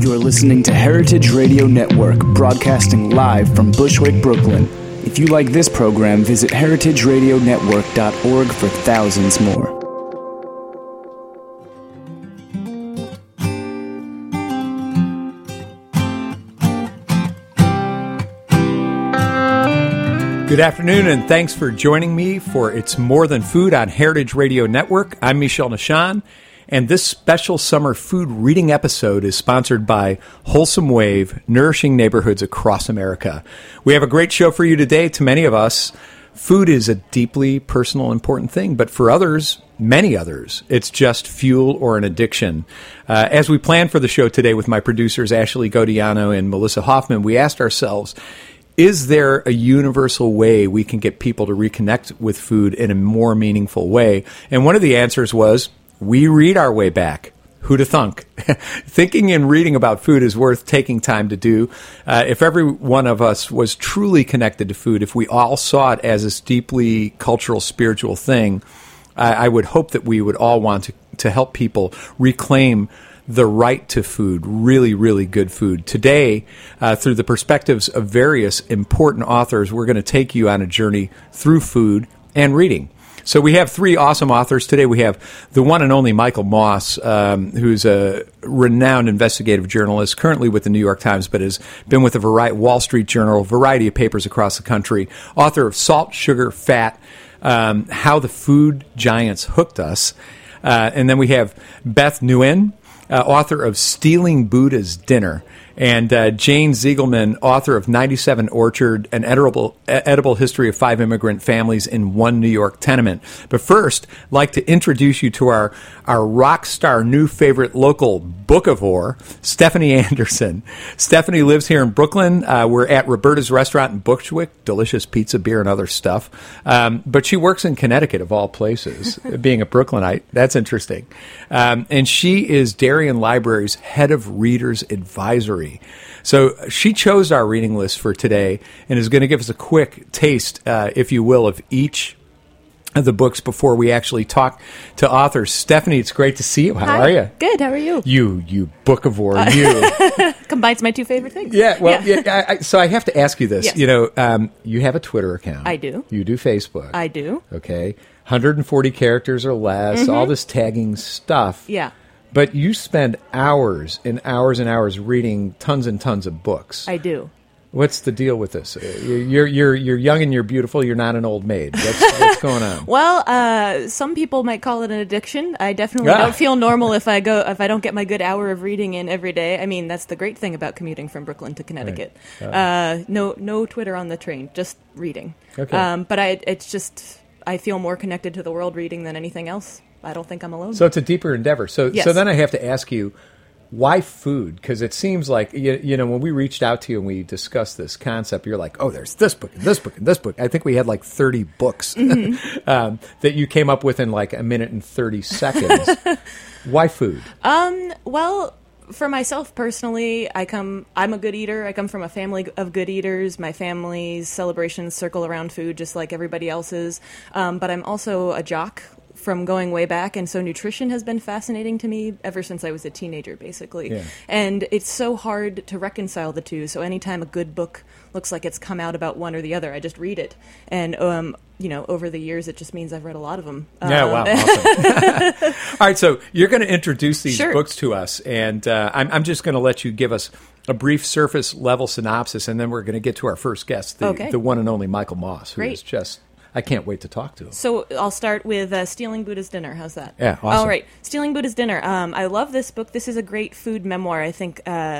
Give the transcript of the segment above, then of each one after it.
You're listening to Heritage Radio Network, broadcasting live from Bushwick, Brooklyn. If you like this program, visit heritageradionetwork.org for thousands more. Good afternoon, and thanks for joining me for It's More Than Food on Heritage Radio Network. I'm Michel Nishan, and this special summer food reading episode is sponsored by Wholesome Wave, nourishing neighborhoods across America. We have a great show for you today. To many of us, food is a deeply personal, important thing, but for others, many others, it's just fuel or an addiction. As we planned for the show today with my producers, Ashley Godiano and Melissa Hoffman, we asked ourselves, is there a universal way we can get people to reconnect with food in a more meaningful way? And one of the answers was, we read our way back. Who'd have thunk? Thinking and reading about food is worth taking time to do. If every one of us was truly connected to food, if we all saw it as this deeply cultural, spiritual thing, I would hope that we would all want to help people reclaim the right to food, really, really good food. Today, through the perspectives of various important authors, we're going to take you on a journey through food and reading. So we have three awesome authors. Today we have the one and only Michael Moss, who's a renowned investigative journalist, currently with the New York Times, but has been with the Wall Street Journal, a variety of papers across the country, author of Salt, Sugar, Fat, How the Food Giants Hooked Us. And then we have Beth Nguyen, author of Stealing Buddha's Dinner, and Jane Ziegelman, author of 97 Orchard, an edible history of 5 immigrant families in one New York tenement. But first, I'd like to introduce you to our rock star new favorite local bookivore, Stephanie Anderson. Stephanie lives here in Brooklyn. We're at Roberta's Restaurant in Bushwick, delicious pizza, beer, and other stuff. But she works in Connecticut, of all places, being a Brooklynite. That's interesting. And she is Darien Library's head of Readers Advisory. So she chose our reading list for today and is going to give us a quick taste, if you will, of each of the books before we actually talk to authors. Stephanie, it's great to see you. How are you? Good. How are you? You bookivore, you. Combines my two favorite things. Yeah, well, yeah. So I have to ask you this. Yes. You know, you have a Twitter account. I do. You do Facebook. I do. Okay. 140 characters or less, all this tagging stuff. Yeah. But you spend hours and hours and hours reading tons and tons of books. I do. What's the deal with this? You're young and you're beautiful. You're not an old maid. What's going on? Well, some people might call it an addiction. I definitely don't feel normal if I don't get my good hour of reading in every day. I mean, that's the great thing about commuting from Brooklyn to Connecticut. Right. No Twitter on the train, just reading. Okay. But I feel more connected to the world reading than anything else. I don't think I'm alone. So it's a deeper endeavor. So then I have to ask you, why food? Because it seems like, you know, when we reached out to you and we discussed this concept, you're like, oh, there's this book and this book and this book. I think we had like 30 books that you came up with in like a minute and 30 seconds. Why food? Well, for myself personally, I'm a good eater. I come from a family of good eaters. My family's celebrations circle around food just like everybody else's. But I'm also a jock from going way back, and so nutrition has been fascinating to me ever since I was a teenager, basically. Yeah. And it's so hard to reconcile the two, so anytime a good book looks like it's come out about one or the other, I just read it. And, you know, over the years, it just means I've read a lot of them. Yeah, wow, awesome. All right, so you're going to introduce these books to us, and I'm just going to let you give us a brief surface-level synopsis, and then we're going to get to our first guest, the one and only Michael Moss, who is just... I can't wait to talk to him. So I'll start with Stealing Buddha's Dinner. How's that? Yeah, awesome. All right. Stealing Buddha's Dinner. I love this book. This is a great food memoir. I think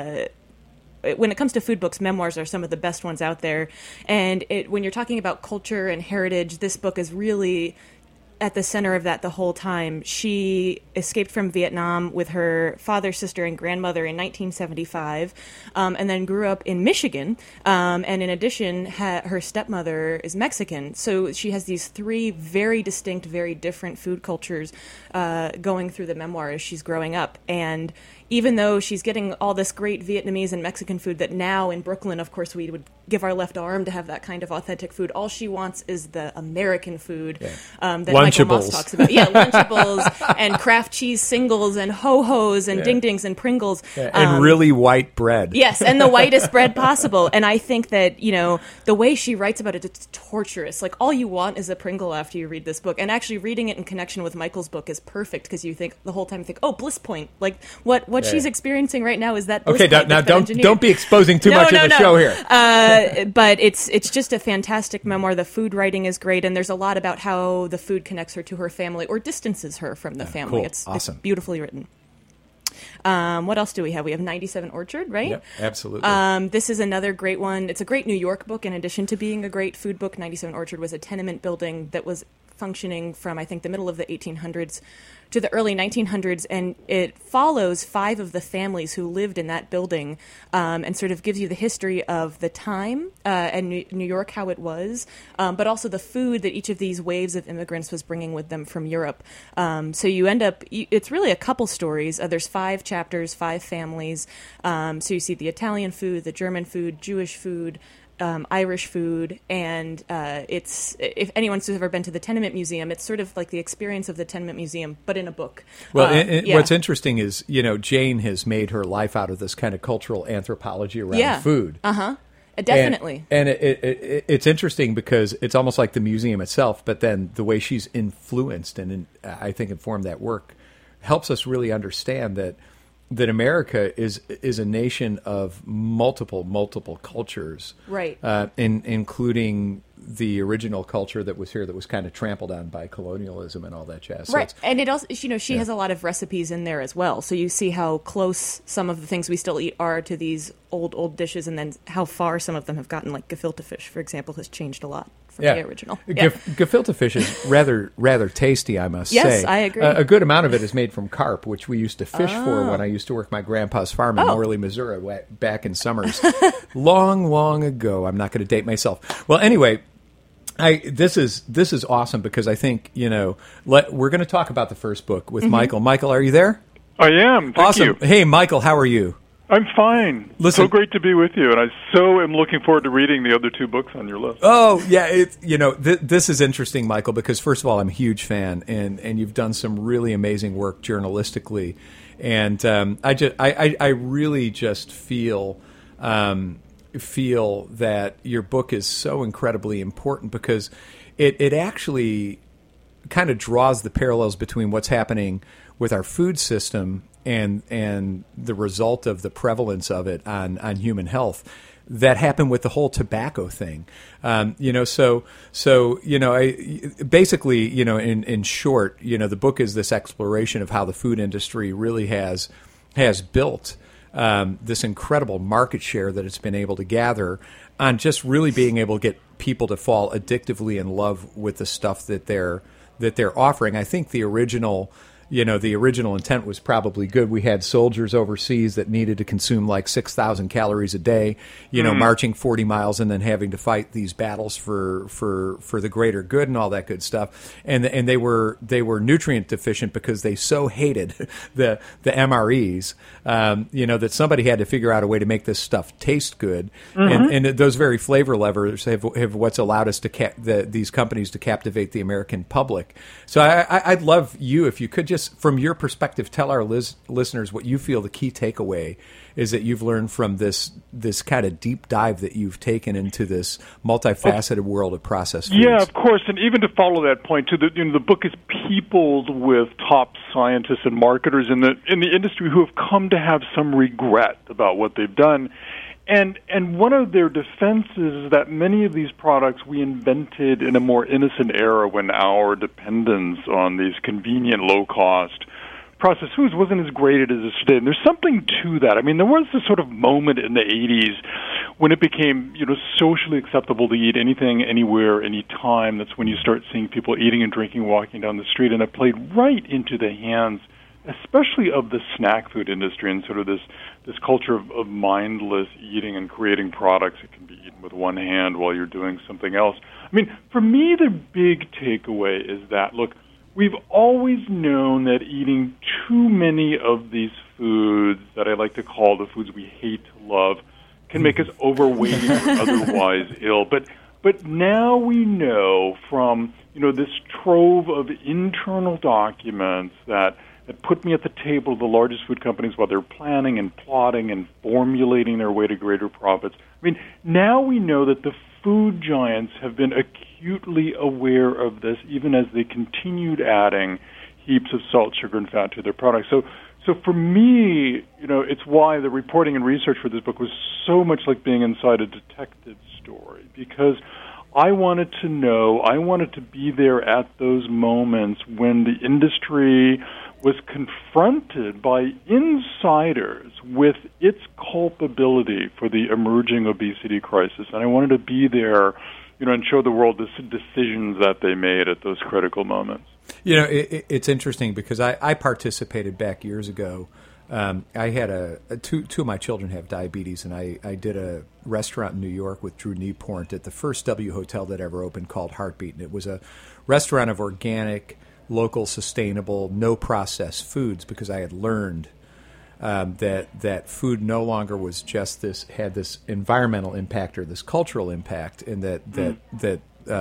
when it comes to food books, memoirs are some of the best ones out there. And when you're talking about culture and heritage, this book is really at the center of that the whole time. She escaped from Vietnam with her father, sister, and grandmother in 1975, and then grew up in Michigan. And in addition, her stepmother is Mexican. So she has these three very distinct, very different food cultures going through the memoir as she's growing up. And even though she's getting all this great Vietnamese and Mexican food that now in Brooklyn, of course, we would give our left arm to have that kind of authentic food. All she wants is the American food that Michael Moss talks about. Yeah, Lunchables and Kraft cheese singles and Ho-Hos and Ding Dings and Pringles. And really white bread. Yes, and the whitest bread possible. And I think that, the way she writes about it, it's torturous. Like, all you want is a Pringle after you read this book. And actually reading it in connection with Michael's book is perfect, because you think the whole time, oh, Bliss Point. Like, what she's experiencing right now is that Bliss Point. Okay, now don't be exposing too much of the show here. But it's just a fantastic memoir. The food writing is great, and there's a lot about how the food connects her to her family or distances her from the family. Cool. It's awesome. It's beautifully written. What else do we have? We have 97 Orchard, right? Yep, absolutely. This is another great one. It's a great New York book in addition to being a great food book. 97 Orchard was a tenement building that was functioning from, I think, the middle of the 1800s to the early 1900s, and it follows 5 of the families who lived in that building, and sort of gives you the history of the time and New York, how it was, but also the food that each of these waves of immigrants was bringing with them from Europe. So you end up, it's really a couple stories. There's 5 chapters, 5 families. So you see the Italian food, the German food, Jewish food, Irish food, and it's, if anyone's ever been to the Tenement Museum, it's sort of like the experience of the Tenement Museum, but in a book. Well, what's interesting is, Jane has made her life out of this kind of cultural anthropology around food. Definitely. And it's interesting because it's almost like the museum itself, but then the way she's influenced and I think informed that work helps us really understand that America is a nation of multiple cultures, right? Including the original culture that was here, that was kind of trampled on by colonialism and all that jazz. Right, so and it also, she has a lot of recipes in there as well. So you see how close some of the things we still eat are to these old dishes, and then how far some of them have gotten. Like gefilte fish, for example, has changed a lot from the original. Gefilte fish is rather tasty, I must say. Yes, I agree. A good amount of it is made from carp, which we used to fish for when I used to work my grandpa's farm in Morley, Missouri, back in summers. long ago. I'm not going to date myself. Well, anyway, this is awesome because I think, we're going to talk about the first book with Michael. Michael, are you there? I am. Thank you. Hey, Michael, how are you? I'm fine. Listen, so great to be with you, and I so am looking forward to reading the other 2 books on your list. Oh, yeah. This is interesting, Michael, because first of all, I'm a huge fan, and you've done some really amazing work journalistically, and I really just feel that your book is so incredibly important because it actually kind of draws the parallels between what's happening with our food system and the result of the prevalence of it on human health that happened with the whole tobacco thing. Basically, in short, the book is this exploration of how the food industry really has built this incredible market share that it's been able to gather on just really being able to get people to fall addictively in love with the stuff that they're offering. I think the original intent was probably good. We had soldiers overseas that needed to consume like 6,000 calories a day, marching 40 miles and then having to fight these battles for the greater good and all that good stuff. And they were nutrient deficient because they so hated the MREs, that somebody had to figure out a way to make this stuff taste good. And those very flavor levers have what's allowed us to these companies to captivate the American public. So I'd love you, if you could just, from your perspective, tell our listeners what you feel the key takeaway is that you've learned from this kind of deep dive that you've taken into this multifaceted world of processed foods. Yeah, of course, and even to follow that point, too, the book is peopled with top scientists and marketers in the industry who have come to have some regret about what they've done. And one of their defenses is that many of these products we invented in a more innocent era when our dependence on these convenient, low-cost processed foods wasn't as great as it is today. And there's something to that. I mean, there was this sort of moment in the 80s when it became, socially acceptable to eat anything, anywhere, anytime. That's when you start seeing people eating and drinking, walking down the street, and it played right into the hands, especially of the snack food industry and sort of this culture of mindless eating and creating products that can be eaten with one hand while you're doing something else. I mean, for me, the big takeaway is that, look, we've always known that eating too many of these foods that I like to call the foods we hate to love can make us overweight or otherwise ill. But now we know from this trove of internal documents that put me at the table of the largest food companies while they're planning and plotting and formulating their way to greater profits. I mean, now we know that the food giants have been acutely aware of this, even as they continued adding heaps of salt, sugar, and fat to their products. So for me, it's why the reporting and research for this book was so much like being inside a detective story, because I wanted to know, I wanted to be there at those moments when the industry was confronted by insiders with its culpability for the emerging obesity crisis. And I wanted to be there, and show the world the decisions that they made at those critical moments. It's interesting because I participated back years ago. I had two of my children have diabetes, and I did a restaurant in New York with Drew Nieporn at the first W Hotel that ever opened called Heartbeat. And it was a restaurant of organic, local, sustainable, no processed foods, because I had learned that food no longer was just had this environmental impact or this cultural impact, and that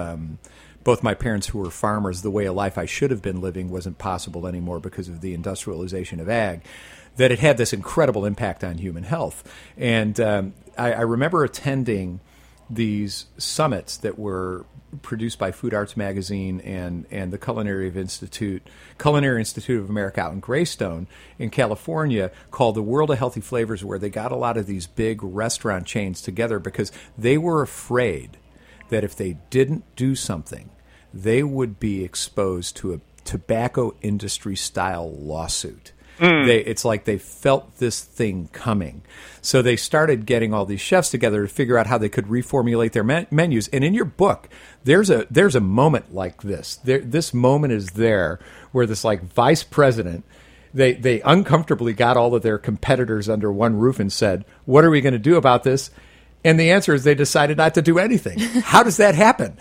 both my parents, who were farmers, the way of life I should have been living wasn't possible anymore because of the industrialization of ag, that it had this incredible impact on human health. And I remember attending these summits that were produced by Food Arts Magazine and the Culinary Institute of America out in Greystone in California, called the World of Healthy Flavors, where they got a lot of these big restaurant chains together because they were afraid that if they didn't do something, they would be exposed to a tobacco industry style lawsuit. It's like they felt this thing coming. So they started getting all these chefs together to figure out how they could reformulate their menus. And in your book, there's a moment like this. This moment is there where this vice president, they uncomfortably got all of their competitors under one roof and said, what are we going to do about this? And the answer is they decided not to do anything. How does that happen?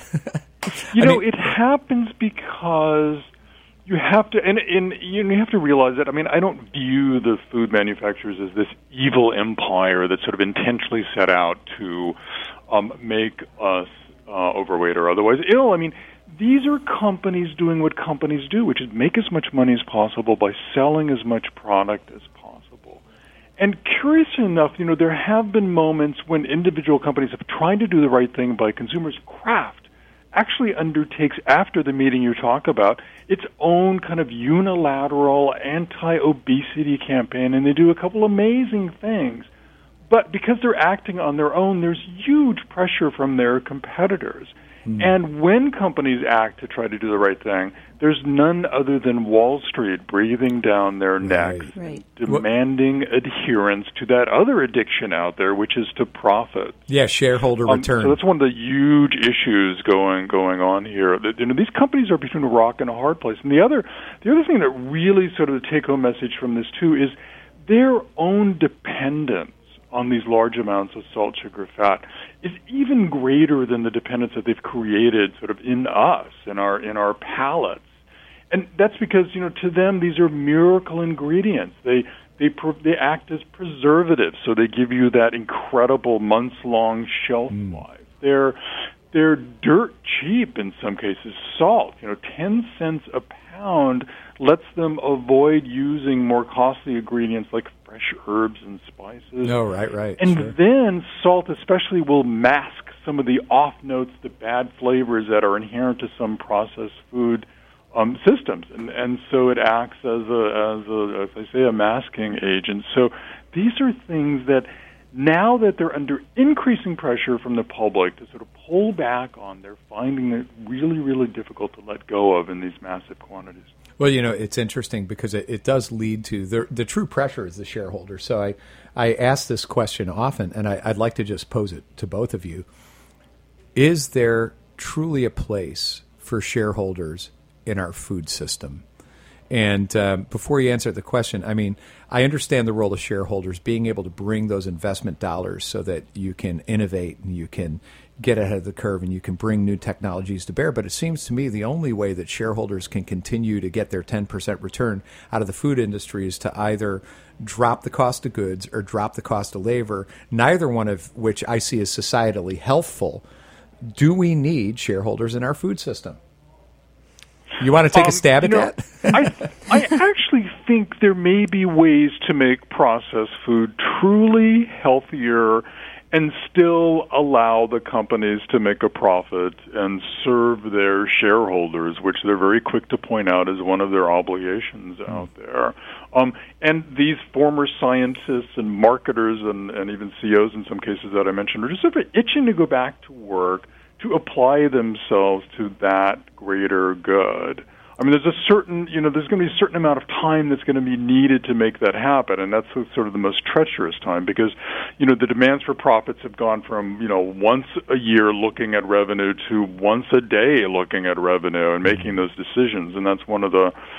It happens because you have to, and you have to realize that. I mean, I don't view the food manufacturers as this evil empire that sort of intentionally set out to make us overweight or otherwise ill. I mean, these are companies doing what companies do, which is make as much money as possible by selling as much product as possible. And curiously enough, there have been moments when individual companies have tried to do the right thing by consumers. Kraft actually undertakes, after the meeting you talk about, its own kind of unilateral anti-obesity campaign, and they do a couple amazing things. But because they're acting on their own, there's huge pressure from their competitors. And when companies act to try to do the right thing, there's none other than Wall Street breathing down their necks, demanding adherence to that other addiction out there, which is to profit. Yeah, shareholder return. So that's one of the huge issues going on here. These companies are between a rock and a hard place. And the other thing that really sort of the take-home message from this too is their own dependence on these large amounts of salt, sugar, fat is even greater than the dependence that they've created sort of in us, in our palates. And that's because, to them, these are miracle ingredients. They act as preservatives, so they give you that incredible months-long shelf life. They're dirt cheap in some cases. Salt, 10 cents a pound lets them avoid using more costly ingredients like fresh herbs and spices. Oh, right. And then salt especially will mask some of the off notes, the bad flavors that are inherent to some processed food systems, and so it acts as a masking agent. So these are things that now that they're under increasing pressure from the public to sort of pull back on, they're finding it really, really difficult to let go of in these massive quantities. Well, it's interesting because it does lead to the true pressure is the shareholder. So I ask this question often, and I'd like to just pose it to both of you. Is there truly a place for shareholders in our food system? And before you answer the question, I mean, I understand the role of shareholders being able to bring those investment dollars so that you can innovate and you can get ahead of the curve and you can bring new technologies to bear. But it seems to me the only way that shareholders can continue to get their 10% return out of the food industry is to either drop the cost of goods or drop the cost of labor, neither one of which I see as societally healthful. Do we need shareholders in our food system? You want to take a stab at that? I actually think there may be ways to make processed food truly healthier and still allow the companies to make a profit and serve their shareholders, which they're very quick to point out as one of their obligations out there. And these former scientists and marketers and even CEOs in some cases that I mentioned are just sort of itching to go back to work to apply themselves to that greater good. I mean, there's there's going to be a certain amount of time that's going to be needed to make that happen, and that's sort of the most treacherous time because, the demands for profits have gone from, once a year looking at revenue to once a day looking at revenue and making those decisions, and that is one of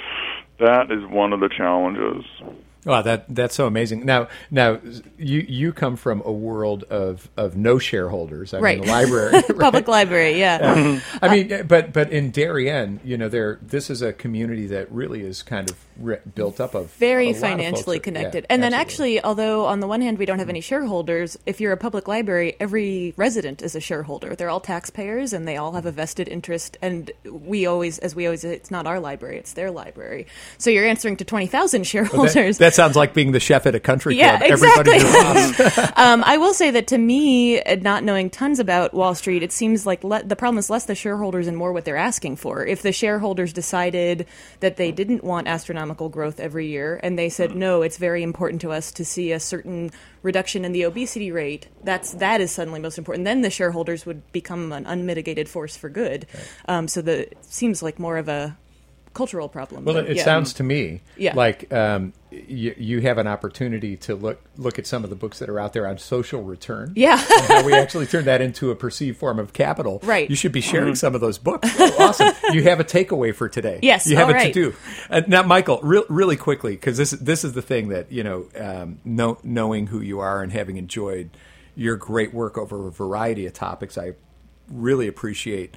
the challenges. Wow, that's so amazing. Now you come from a world of no shareholders. I mean, the library, right? Public library, yeah. I mean, but in Darien, this is a community that really is kind of built up of very financially connected. Yeah, and absolutely. then actually, although on the one hand we don't have any shareholders, if you're a public library, every resident is a shareholder. They're all taxpayers, and they all have a vested interest. And we always say, it's not our library, it's their library. So you're answering to 20,000 shareholders. That sounds like being the chef at a country club. Yeah, exactly. Everybody's your boss. I will say that to me, not knowing tons about Wall Street, it seems like the problem is less the shareholders and more what they're asking for. If the shareholders decided that they didn't want astronomical growth every year, and they said, no, it's very important to us to see a certain reduction in the obesity rate, that is suddenly most important. Then the shareholders would become an unmitigated force for good. Right. It seems like more of a cultural problem. Well, it sounds to me like you have an opportunity to look at some of the books that are out there on social return. Yeah. And how we actually turn that into a perceived form of capital. Right. You should be sharing some of those books. Oh, awesome. You have a takeaway for today. Yes. You have a to-do. Now, Michael, really quickly, because this is the thing that, knowing who you are and having enjoyed your great work over a variety of topics, I really appreciate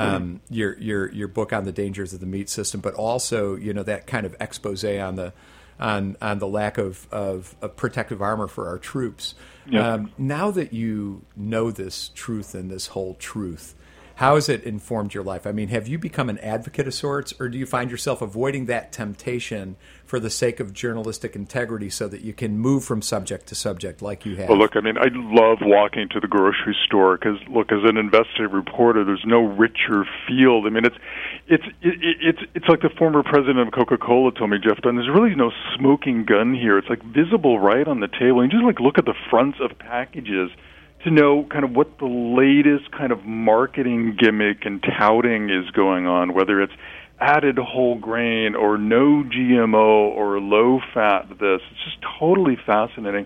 your book on the dangers of the meat system, but also that kind of expose on the lack of protective armor for our troops. Yep. Now that you know this truth and this whole truth, how has it informed your life? I mean, have you become an advocate of sorts, or do you find yourself avoiding that temptation for the sake of journalistic integrity so that you can move from subject to subject like you have? Well, look, I mean, I love walking to the grocery store because, look, as an investigative reporter, there's no richer field. I mean, it's like the former president of Coca-Cola told me, Jeff Dunn, there's really no smoking gun here. It's like visible right on the table. You just look at the fronts of packages to know kind of what the latest kind of marketing gimmick and touting is going on, whether it's added whole grain or no GMO or low fat this. It's just totally fascinating.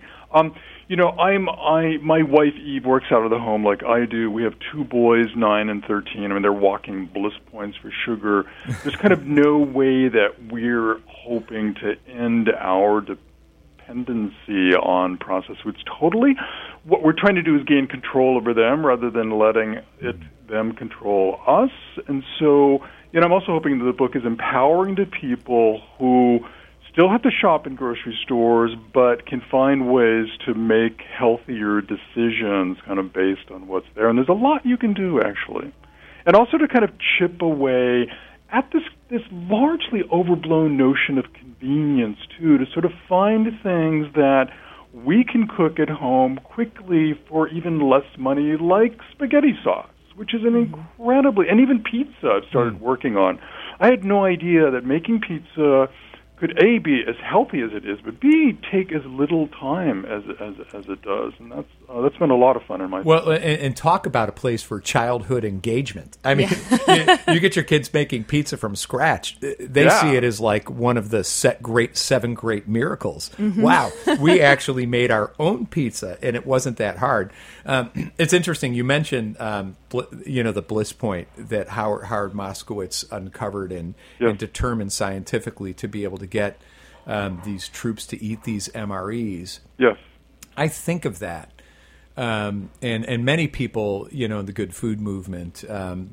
My wife Eve works out of the home like I do. We have two boys, 9 and 13. I mean, they're walking bliss points for sugar. There's kind of no way that we're hoping to end our dependency on processed foods totally. What we're trying to do is gain control over them rather than letting them control us. And so, I'm also hoping that the book is empowering to people who still have to shop in grocery stores but can find ways to make healthier decisions kind of based on what's there. And there's a lot you can do, actually. And also to kind of chip away at this largely overblown notion of convenience, too, to sort of find things that we can cook at home quickly for even less money, like spaghetti sauce, which is an incredibly, and even pizza I've started working on. I had no idea that making pizza could A, be as healthy as it is, but B, take as little time as it does, and that's been a lot of fun in my and talk about a place for childhood engagement. I mean, you get your kids making pizza from scratch. They see it as like one of the seven great miracles. Mm-hmm. Wow, we actually made our own pizza, and it wasn't that hard. It's interesting. You mentioned the bliss point that Howard Moskowitz uncovered and determined scientifically to be able to get these troops to eat these MREs. Yes. I think of that. And many people, in the good food movement, I've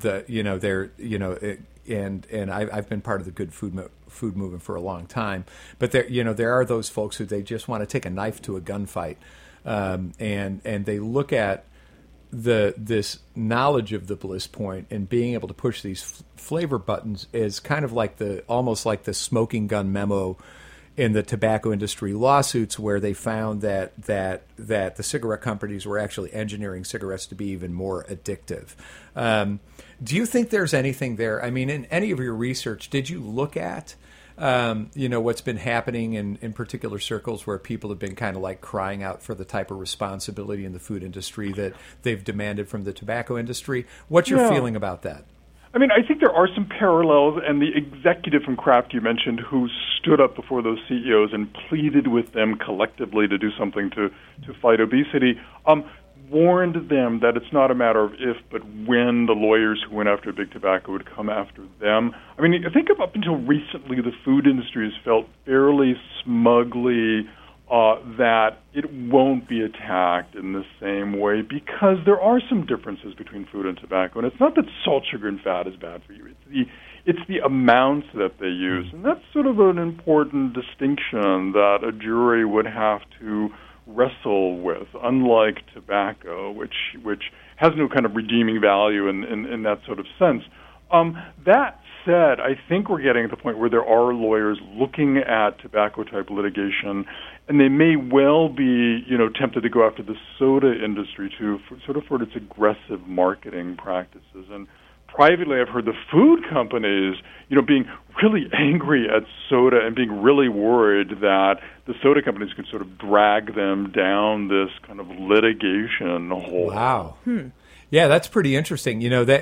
been part of the good food movement for a long time. But there are those folks who they just want to take a knife to a gunfight, and they look at this knowledge of the bliss point and being able to push these flavor buttons is kind of like almost like the smoking gun memo in the tobacco industry lawsuits, where they found that the cigarette companies were actually engineering cigarettes to be even more addictive. Do you think there's anything there? I mean, in any of your research, did you look at what's been happening in particular circles where people have been kind of like crying out for the type of responsibility in the food industry that they've demanded from the tobacco industry? What's your feeling about that? I mean, I think there are some parallels, and the executive from Kraft you mentioned who stood up before those CEOs and pleaded with them collectively to do something to fight obesity, warned them that it's not a matter of if, but when the lawyers who went after Big Tobacco would come after them. I mean, I think up until recently, the food industry has felt fairly smugly that it won't be attacked in the same way because there are some differences between food and tobacco. And it's not that salt, sugar, and fat is bad for you. It's the amounts that they use. And that's sort of an important distinction that a jury would have to wrestle with, unlike tobacco, which has no kind of redeeming value in that sort of sense. That said, I think we're getting to the point where there are lawyers looking at tobacco-type litigation, and they may well be, tempted to go after the soda industry too, for its aggressive marketing practices. And privately, I've heard the food companies, being really angry at soda and being really worried that the soda companies can sort of drag them down this kind of litigation hole. Wow. Yeah, that's pretty interesting.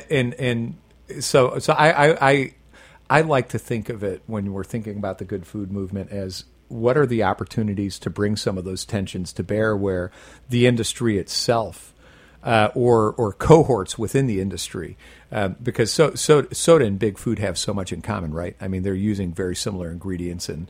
So I like to think of it when we're thinking about the good food movement as what are the opportunities to bring some of those tensions to bear where the industry itself or cohorts within the industry, because soda and big food have so much in common, right? I mean, they're using very similar ingredients and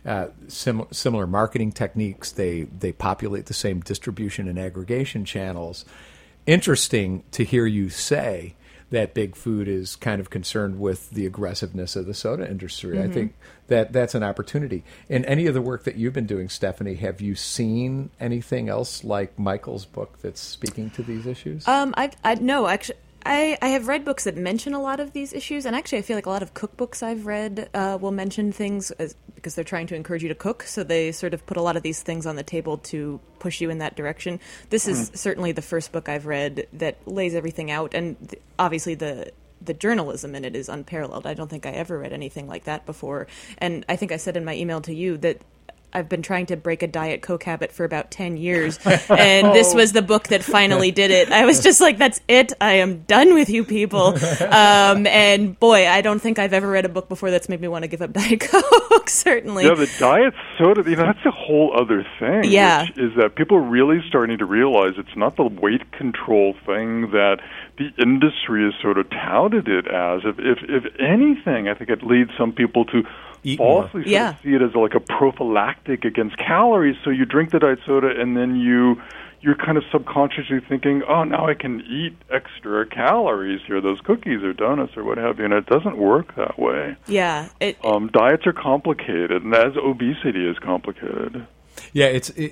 similar marketing techniques. They populate the same distribution and aggregation channels. Interesting to hear you say that big food is kind of concerned with the aggressiveness of the soda industry. Mm-hmm. I think that's an opportunity. In any of the work that you've been doing, Stephanie, have you seen anything else like Michael's book that's speaking to these issues? No, actually. I have read books that mention a lot of these issues, and actually I feel like a lot of cookbooks I've read will mention things because they're trying to encourage you to cook, so they sort of put a lot of these things on the table to push you in that direction. This is certainly the first book I've read that lays everything out, and obviously the journalism in it is unparalleled. I don't think I ever read anything like that before, and I think I said in my email to you that I've been trying to break a Diet Coke habit for about 10 years, and this was the book that finally did it. I was just like, that's it. I am done with you people. And boy, I don't think I've ever read a book before that's made me want to give up Diet Coke, certainly. Yeah, the diet soda, that's a whole other thing. Yeah. Which is that people are really starting to realize it's not the weight control thing that the industry has sort of touted it as. If anything, I think it leads some people to falsely sort of see it as like a prophylactic against calories. So you drink the diet soda and then you're kind of subconsciously thinking, oh, now I can eat extra calories here, those cookies or donuts or what have you, and it doesn't work that way. Yeah. Diets are complicated, and as obesity is complicated. Yeah,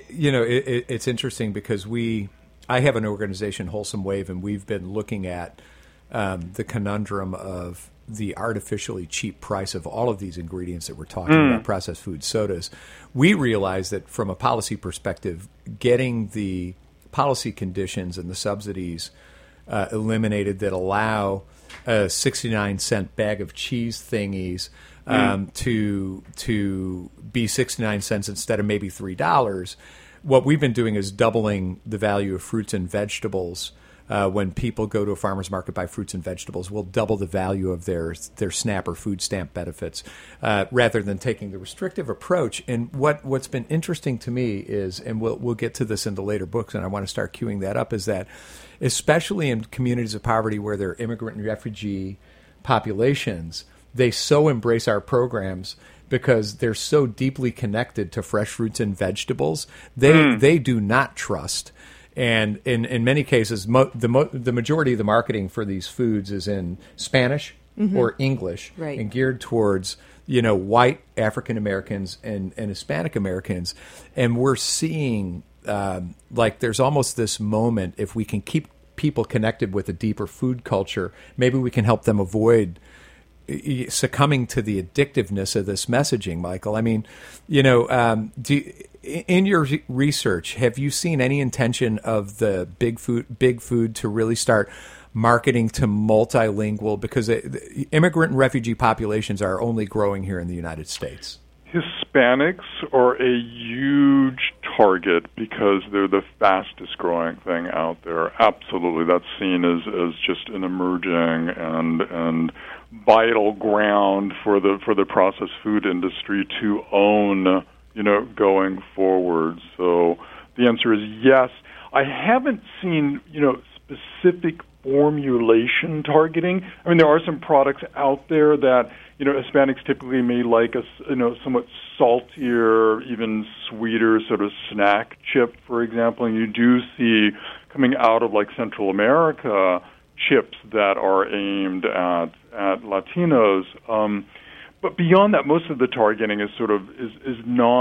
it's interesting because I have an organization, Wholesome Wave, and we've been looking at the conundrum of the artificially cheap price of all of these ingredients that we're talking about, processed food, sodas. We realize that from a policy perspective, getting the policy conditions and the subsidies eliminated that allow a 69-cent bag of cheese thingies to be 69 cents instead of maybe $3. What we've been doing is doubling the value of fruits and vegetables. When people go to a farmer's market, buy fruits and vegetables, we'll double the value of their SNAP or food stamp benefits rather than taking the restrictive approach. And what's been interesting to me is, and we'll get to this in the later books, and I want to start queuing that up, is that especially in communities of poverty where there are immigrant and refugee populations, they so embrace our programs because they're so deeply connected to fresh fruits and vegetables. They do not trust. And in many cases, the majority of the marketing for these foods is in Spanish or English, right, and geared towards white African Americans and Hispanic Americans. And we're seeing like there's almost this moment, if we can keep people connected with a deeper food culture, maybe we can help them avoid succumbing to the addictiveness of this messaging, Michael. I mean, in your research, have you seen any intention of the big food to really start marketing to multilingual? Because immigrant and refugee populations are only growing here in the United States. Hispanics are a huge target because they're the fastest growing thing out there. Absolutely, that's seen as just an emerging and vital ground for the processed food industry to own, going forward. So the answer is yes. I haven't seen, specific formulation targeting. I mean, there are some products out there that, Hispanics typically may like a, somewhat saltier, even sweeter sort of snack chip, for example. And you do see coming out of like Central America chips that are aimed at Latinos. But beyond that, most of the targeting is sort of is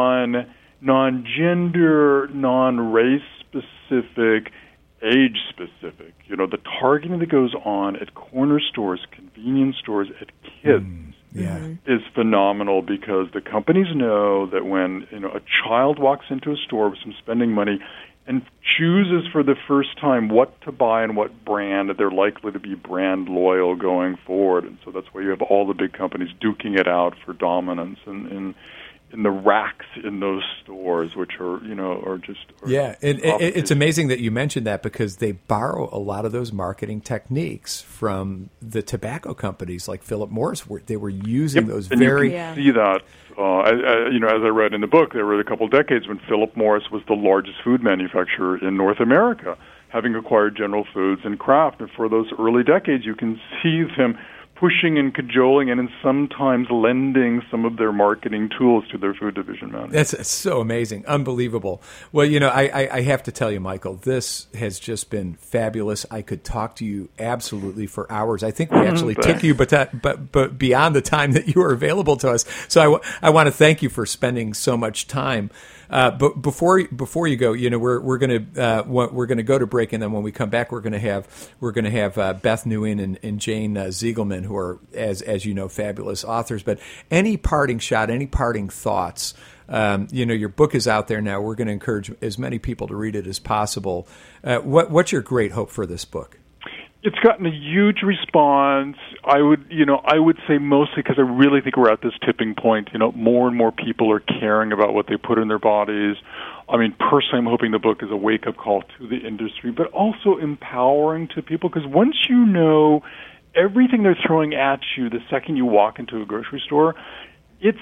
non-gender, non-race specific, age specific. The targeting that goes on at corner stores, convenience stores, at kids is phenomenal, because the companies know that when a child walks into a store with some spending money and chooses for the first time what to buy and what brand, they're likely to be brand loyal going forward. And so that's why you have all the big companies duking it out for dominance in the racks in those stores, which are, are just... Yeah, and it's amazing that you mentioned that, because they borrow a lot of those marketing techniques from the tobacco companies like Philip Morris. They were using those very... You can see that. As I read in the book, there were a couple of decades when Philip Morris was the largest food manufacturer in North America, having acquired General Foods and Kraft. And for those early decades, you can see them pushing and cajoling and sometimes lending some of their marketing tools to their food division managers. That's so amazing. Unbelievable. Well, I have to tell you, Michael, this has just been fabulous. I could talk to you absolutely for hours. I think we actually took you but beyond the time that you were available to us. So I want to thank you for spending so much time. But before you go, we're gonna go to break, and then when we come back, we're gonna have Beth Nguyen and Jane Ziegelman, who are, as you know, fabulous authors. But any parting shot, any parting thoughts? Your book is out there now. We're going to encourage as many people to read it as possible. What's your great hope for this book? It's gotten a huge response. I would say mostly because I really think we're at this tipping point. More and more people are caring about what they put in their bodies. I mean, personally, I'm hoping the book is a wake-up call to the industry, but also empowering to people, because once you know everything they're throwing at you the second you walk into a grocery store, it's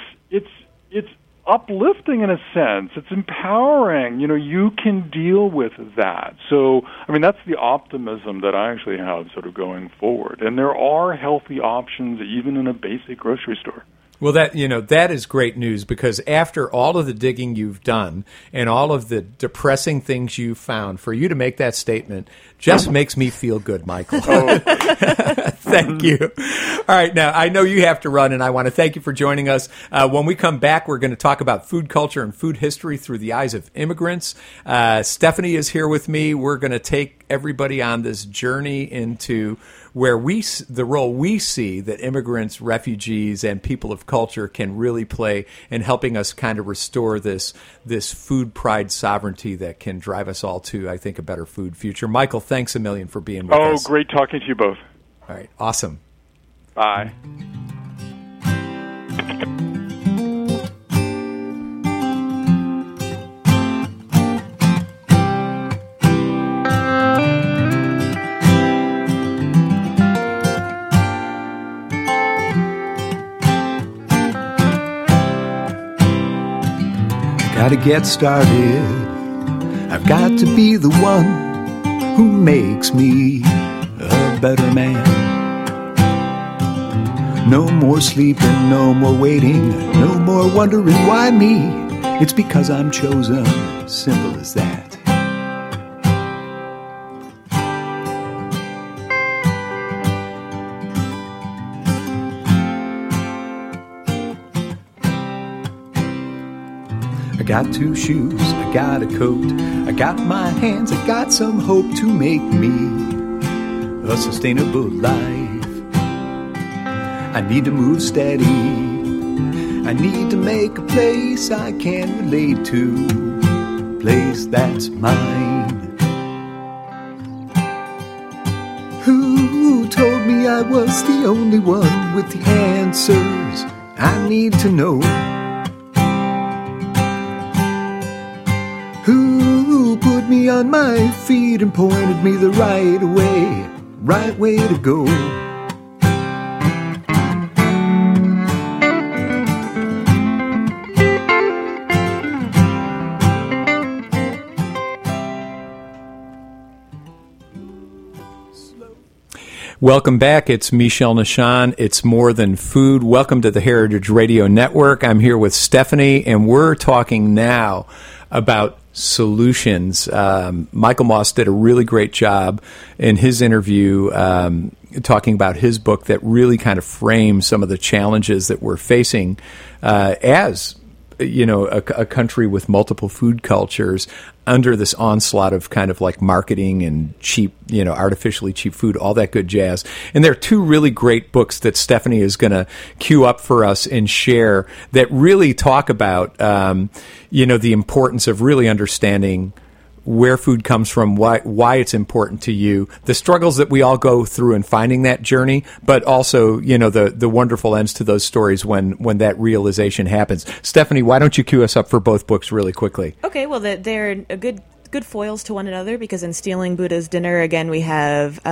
uplifting in a sense. It's empowering. You can deal with that. So, I mean, that's the optimism that I actually have sort of going forward. And there are healthy options even in a basic grocery store. Well, that is great news, because after all of the digging you've done and all of the depressing things you found, for you to make that statement just makes me feel good, Michael. Thank you. All right, now, I know you have to run, and I want to thank you for joining us. When we come back, we're going to talk about food culture and food history through the eyes of immigrants. Stephanie is here with me. We're going to take everybody on this journey into where the role we see that immigrants, refugees, and people of culture can really play in helping us kind of restore this food pride sovereignty that can drive us all to, I think, a better food future. Michael, thanks a million for being with us. Oh, great talking to you both. All right, awesome. Bye. Gotta get started. I've got to be the one who makes me a better man. No more sleeping, no more waiting, no more wondering why me. It's because I'm chosen, simple as that. I got 2 shoes, I got a coat, I got my hands, I got some hope to make me a sustainable life. I need to move steady, I need to make a place I can relate to, place that's mine. Who told me I was the only one with the answers I need to know? Who put me on my feet and pointed me the right way to go? Welcome back. It's Michel Nishan. It's More Than Food. Welcome to the Heritage Radio Network. I'm here with Stephanie, and we're talking now about solutions. Michael Moss did a really great job in his interview talking about his book that really kind of frames some of the challenges that we're facing as a country with multiple food cultures under this onslaught of kind of like marketing and cheap, artificially cheap food, all that good jazz. And there are 2 really great books that Stephanie is going to queue up for us and share that really talk about, the importance of really understanding where food comes from, why it's important to you, the struggles that we all go through in finding that journey, but also, the wonderful ends to those stories when that realization happens. Stephanie, why don't you cue us up for both books really quickly? Okay, well, they're a good foils to one another, because in Stealing Buddha's Dinner, again, we have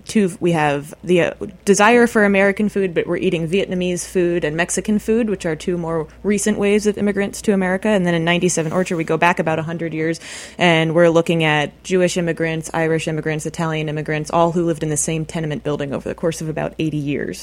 the desire for American food, but we're eating Vietnamese food and Mexican food, which are 2 more recent waves of immigrants to America. And then in 97 Orchard, we go back about 100 years, and we're looking at Jewish immigrants, Irish immigrants, Italian immigrants, all who lived in the same tenement building over the course of about 80 years.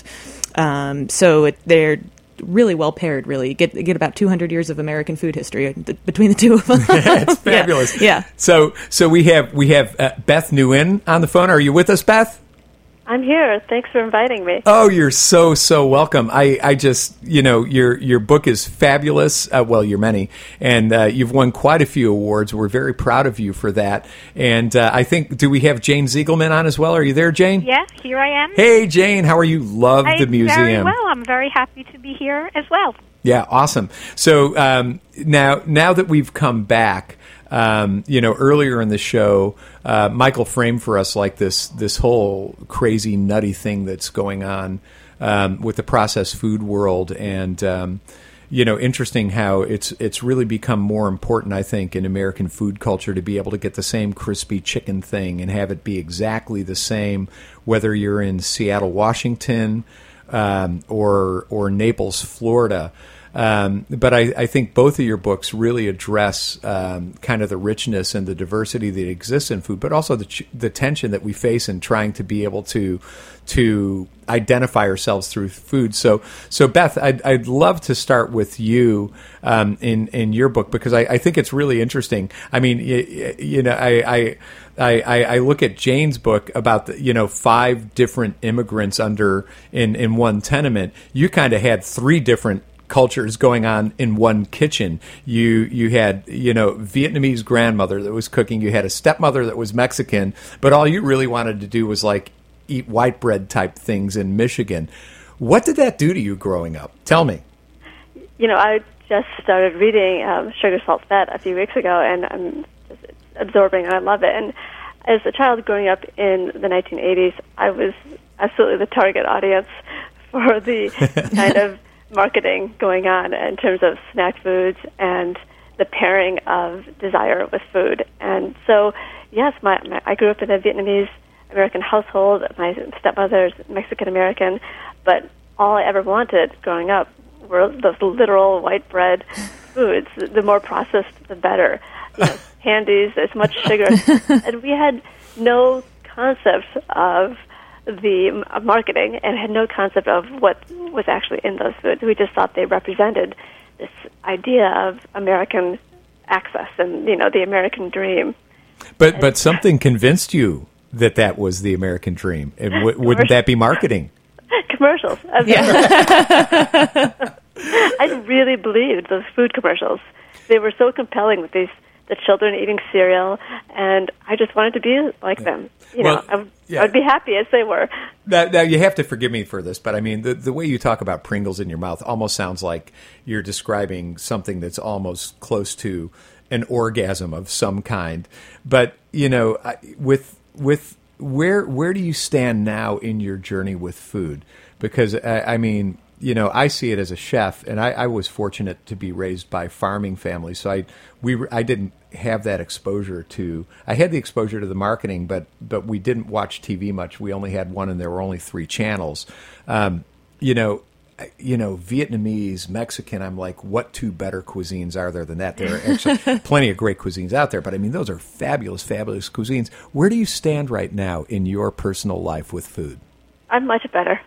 They're really well paired, really. Get about 200 years of American food history between the 2 of them. It's fabulous. Yeah. So we have Beth Nguyen on the phone. Are you with us, Beth? I'm here. Thanks for inviting me. Oh, you're so welcome. I just, your book is fabulous. Your many, and you've won quite a few awards. We're very proud of you for that. And I think, do we have Jane Ziegelman on as well? Are you there, Jane? Yeah, here I am. Hey, Jane, how are you? Love the museum. Very well. I'm very happy to be here as well. Yeah, awesome. So now that we've come back, earlier in the show, Michael framed for us like this whole crazy, nutty thing that's going on with the processed food world, and interesting how it's really become more important, I think, in American food culture to be able to get the same crispy chicken thing and have it be exactly the same, whether you're in Seattle, Washington, or Naples, Florida. But I think both of your books really address kind of the richness and the diversity that exists in food, but also the tension that we face in trying to be able to identify ourselves through food. So Beth, I'd love to start with you in your book, because I think it's really interesting. I mean, I look at Jane's book about the 5 different immigrants in one tenement. You kind of had 3 different cultures going on in one kitchen. You had Vietnamese grandmother that was cooking. You had a stepmother that was Mexican, but all you really wanted to do was like eat white bread type things in Michigan. What did that do to you growing up? Tell me. I just started reading Sugar, Salt, Fat a few weeks ago, and I'm just absorbing, and I love it. And as a child growing up in the 1980s, I was absolutely the target audience for the kind of marketing going on in terms of snack foods and the pairing of desire with food. And so, yes, I grew up in a Vietnamese American household. My stepmother's Mexican American, but all I ever wanted growing up were those literal white bread foods. The more processed, the better. Candies, there's much sugar. And we had no concept of the marketing and had no concept of what was actually in those foods. We just thought they represented this idea of American access and, the American dream. But something convinced you that was the American dream. And wouldn't that be marketing? Commercials. I really believed those food commercials. They were so compelling with the children eating cereal, and I just wanted to be like them. I'd be happy as they were. Now, you have to forgive me for this, but I mean, the way you talk about Pringles in your mouth almost sounds like you're describing something that's almost close to an orgasm of some kind. But, with where do you stand now in your journey with food? Because, I see it as a chef, and I was fortunate to be raised by farming families, so I didn't have that exposure to. I had the exposure to the marketing, but we didn't watch TV much. We only had one, and there were only 3 channels. Vietnamese, Mexican. I'm like, what 2 better cuisines are there than that? There are actually plenty of great cuisines out there, but I mean, those are fabulous, fabulous cuisines. Where do you stand right now in your personal life with food? I'm much better.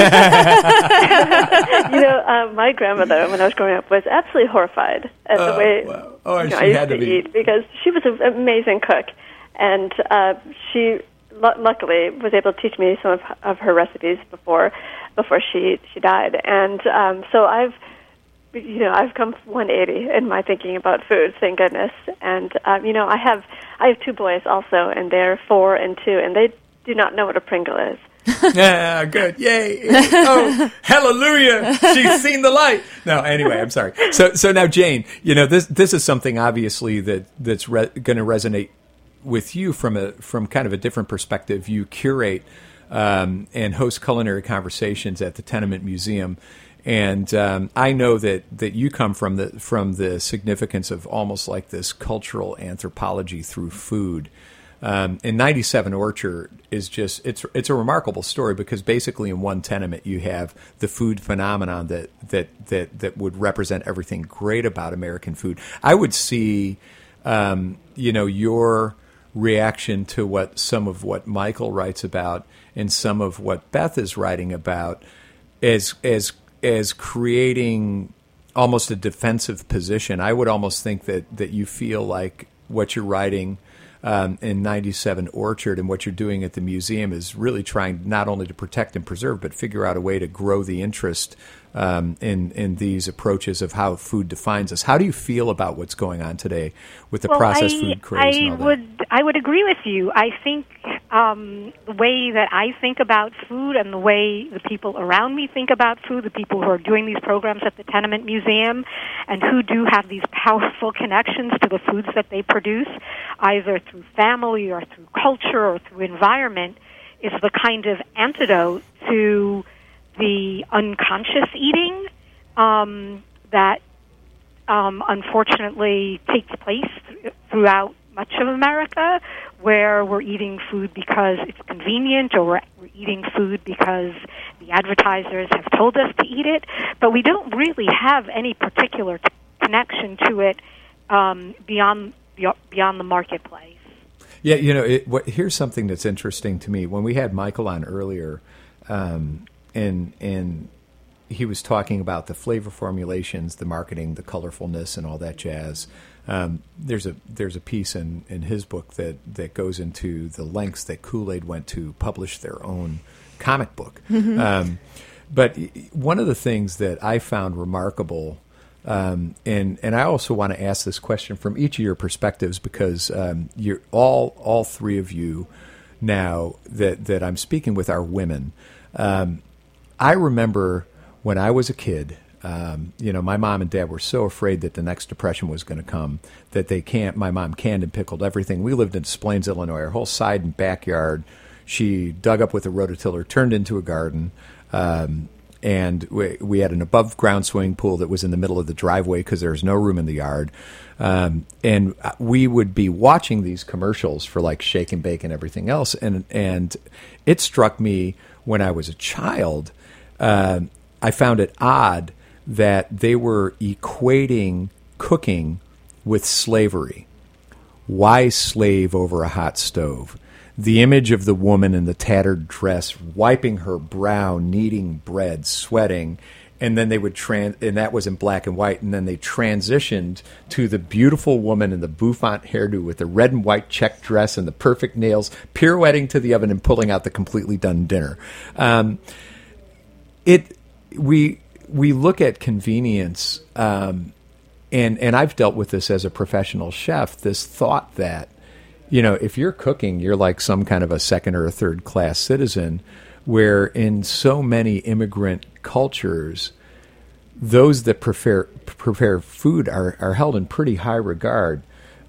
My grandmother, when I was growing up, was absolutely horrified at the way I used to eat, because she was an amazing cook, and she luckily was able to teach me some of her recipes before she died. And so I've come 180 in my thinking about food, thank goodness. And I have 2 boys also, and they're 4 and 2, and they do not know what a Pringle is. Yeah, good. Yay. Oh, hallelujah. She's seen the light. No, anyway, I'm sorry. So now, Jane, this is something obviously that's going to resonate with you from kind of a different perspective. You curate and host culinary conversations at the Tenement Museum. And I know that you come from the significance of almost like this cultural anthropology through food. And 97 Orchard is just it's a remarkable story, because basically in one tenement you have the food phenomenon that would represent everything great about American food. I would see your reaction to some of what Michael writes about and some of what Beth is writing about as creating almost a defensive position. I would almost think that you feel like what you're writing in 97 Orchard and what you're doing at the museum is really trying not only to protect and preserve, but figure out a way to grow the interest in these approaches of how food defines us. How do you feel about what's going on today with the processed food craze and all that? I would agree with you. I think the way that I think about food and the way the people around me think about food, the people who are doing these programs at the Tenement Museum and who do have these powerful connections to the foods that they produce, either through family or through culture or through environment, is the kind of antidote to the unconscious eating that unfortunately takes place throughout much of America, where we're eating food because it's convenient, or we're eating food because the advertisers have told us to eat it, but we don't really have any particular connection to it beyond the marketplace. Yeah, here's something that's interesting to me. When we had Michael on earlier, and he was talking about the flavor formulations, the marketing, the colorfulness, and all that jazz. There's a piece in his book that goes into the lengths that Kool-Aid went to publish their own comic book. Mm-hmm. But one of the things that I found remarkable, and I also want to ask this question from each of your perspectives, because you're all 3 of you now that I'm speaking with are women. I remember when I was a kid, my mom and dad were so afraid that the next depression was going to come that my mom canned and pickled everything. We lived in Des Plaines, Illinois. Our whole side and backyard, she dug up with a rototiller, turned into a garden. and we had an above-ground swimming pool that was in the middle of the driveway because there was no room in the yard. And we would be watching these commercials for like Shake and Bake and everything else. And it struck me when I was a child, I found it odd that they were equating cooking with slavery. Why slave over a hot stove? The image of the woman in the tattered dress, wiping her brow, kneading bread, sweating, and then they would and that was in black and white, and then they transitioned to the beautiful woman in the bouffant hairdo with the red and white check dress and the perfect nails, pirouetting to the oven and pulling out the completely done dinner. We look at convenience, and I've dealt with this as a professional chef, this thought that, if you're cooking, you're like some kind of a second or a third class citizen, where in so many immigrant cultures, those that prepare food are held in pretty high regard.